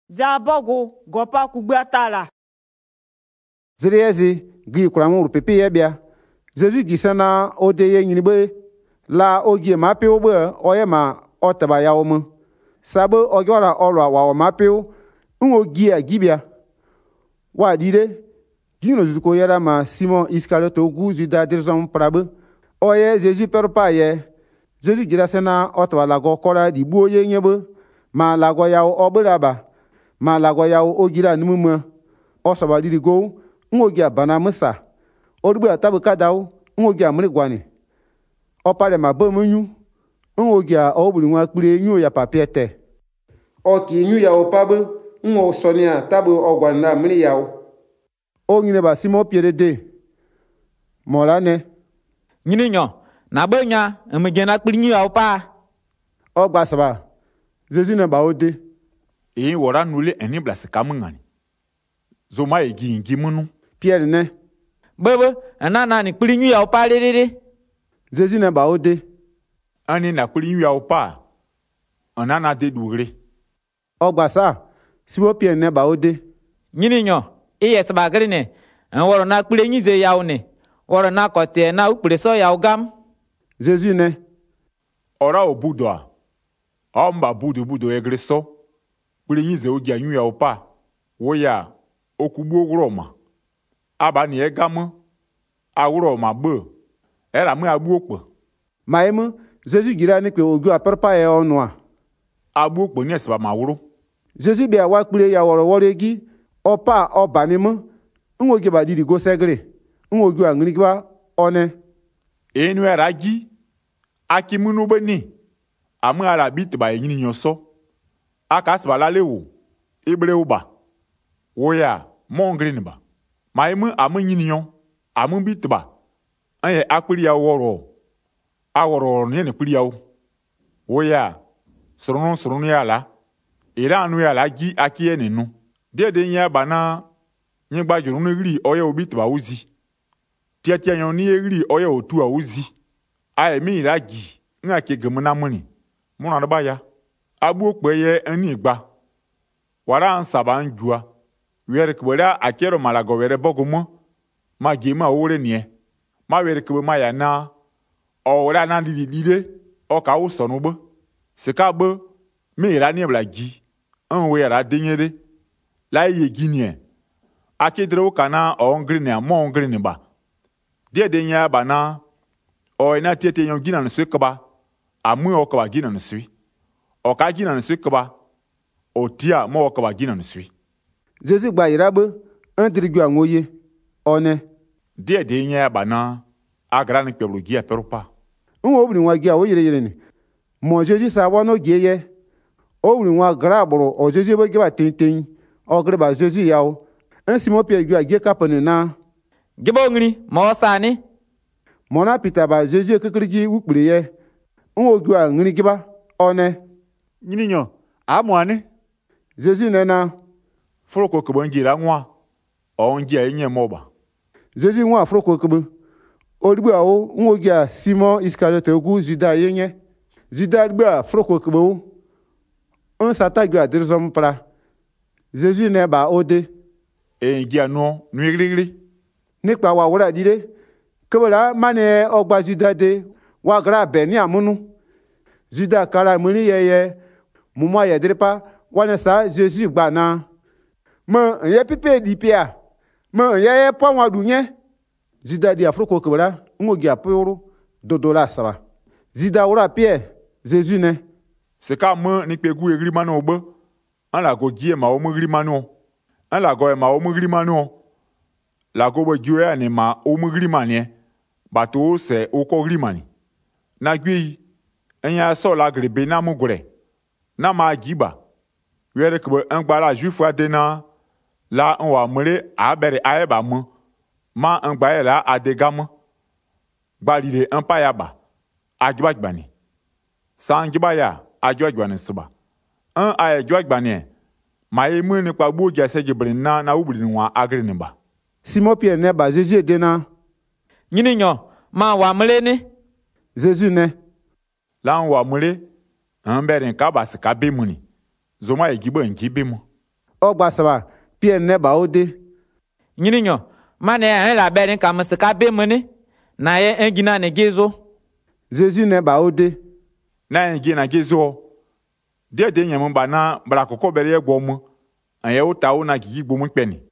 Zabogo gopa kugbata Zeriezi gi kurangu pepe yebia. Zezu gisana ode ye nyinibe la ogie mape obe oye ma otaba ya omu. Sabo ogora olwa wa mape ungogia gibia. Wa dide gino zuko yera ma Simon Iscariote ogu Juda dirzon prabe. Oye Zezu perpa ye. Zezu gira sena otaba lago kora di buo ye nyebe. Ma lago ya obelaba. Ma lago ya ogira numuma. Osoba didi go ngogia bana musa. Odugbe atabu kadao ngogia mrigwani. Opale ma bomunyu. Ngogia obuli nwa kpire nyu ya papiete. Oki nyu ya opabe ngo sonia tabu ogwana mri yao. O nyine ba Simon Pierre de. Molane. Nyini nyo na benya emegena kpiri nyu ya opa. Ogba saba. Zezu ne ba ode. Wora nule eni blasi kamungani. Zoma egi ingi munu. Pierre ne. Bebe enana ni kpiri nyu ya opa rere. Zezu ne ba ode. Ani na kpiri nyu ya opa. Anana de dure. Ogba sa. Simon Pierre ne ba ode. Nyini nyo iye sabagri ne. Woro na kpiri nyu ze ya one. Woro na kote na ukpire so ya ogam. Zezu ne. Ora obudo a. Omba budo egreso. Kpiri nyu ze ogia nyu ya opa. Woya okugbu oguroma. Aba ni egamu. Aguroma be. Era mu agbu okpo. Maemu Zezu gira ni pe ogu aperpa ye onwa. Agbu okpo ni eseba mawuru. Zezu bia wa kpire ya woro egi opa obanimu. Ngogi ba didi go segre. Ngogi angrigwa one. Enu era gi. Aki munu beni. Amu ara bit ba yini nyoso. Aka asba la lewo. Ibre uba. Woya mongri ni ba. Maemu amu nyini nyon. Amu bit ba. Anye akpiri ya woro. Aworo ni kpiri ya. Woya soronu ya la. Ira anu ya la gi aki ye nenu. Dede nya bana nyegba jorunu iri oye obit ba uzi. Tiatia nyon ni iri oye otu a uzi. Aye mi ira gi. Nga ke gemuna muni. Muna do ba ya. Abu okpe ye eni igba. Wara ansaba njua. Were kwera akero malago were bogomo. Ma gema ore nie. Ma were kwe ma ya na. O wera na dide. O ka usonu be. Seka be. Me ira nie bla gi. We era denyere. La ye ginie. Akedre ukana o ngri ne mo ngri ne ba. Die denya ba na. O ina tiete yon gina nsu kaba. Amu o kaba gina nsu. O ka gina nsu kaba. O tia mo o kaba gina nsu. Zezu gba irabe andrigwa anwoye one. Die denya ba na. Agra ni peblu gi aperupa. Nwo obiri nwa gi a wo yire ni. Mo Zezu sa wa no gi ye. Obiri nwa gra agboro o Zezu be gi ba tenten. O gre ba Zezu yawo. Simon Pierre gi a gi kapene na. Gibo ngri mo sani. Mona Peter ba Zezu kekrigi ukpire ye. Nwo gi a ngri giba one. Nyini nyo amwane. Zezu ne na. Froko kebo njira nwa. O njia enye moba. Zezu nwa afroko kebo. Odigbo awo nwo gi a Simon Iscariote ogu Juda yenye. Juda gbo afroko kebo. Un sata gi a dirzom pra. Zezu ne ba ode. Njia no nuigri. Nikpa wa wora dide. Kebela mane ogba Juda de. Wa gra beni amunu. Juda kara muni yeye. Muma ye dripa. Wane sa Zezu gba na. Me ye pipe di pia. Me ye po wa dunye. Juda di afroko kebela. Ngogi aporo. Dodola saba. Zida wora pie. Zezu ne. Seka me ni pegu egri mano obe. An la go gie ma o megri mano. An la go e ma o megri mano. La go be gie ane ma o megri manie. Bato se o ko gri mani. Na gui. Enya so la grebe na mugre. Na ma giba. Were kebe ngba la juifwa dena. La nwa mele a bere a eba me. Ma ngba e la a degam. Gbalide mpa ya ba. Agiba gbani. Sa ngiba ya agiba gbani suba. A agiba gbani. Ma ye mu ni kwa gbo jase gibre na ubri nwa agri ni ba. Simon Pierre ne ba Zezu dena. Nyini nyo ma wa mele ni. Zezu ne. La nwa mele. Mbere nka basi ka be muni. Zoma egibo nki be mu. ọ gbasara pie nne ba ode Nyininyo, mana ya la berin ka musika be mene na ye engina ne gezo. Jésus ne ba ode Na yin gi na gezo. De nyem ba na bra kokko bere ye gbomu. An ye uta una gi gbomu peni.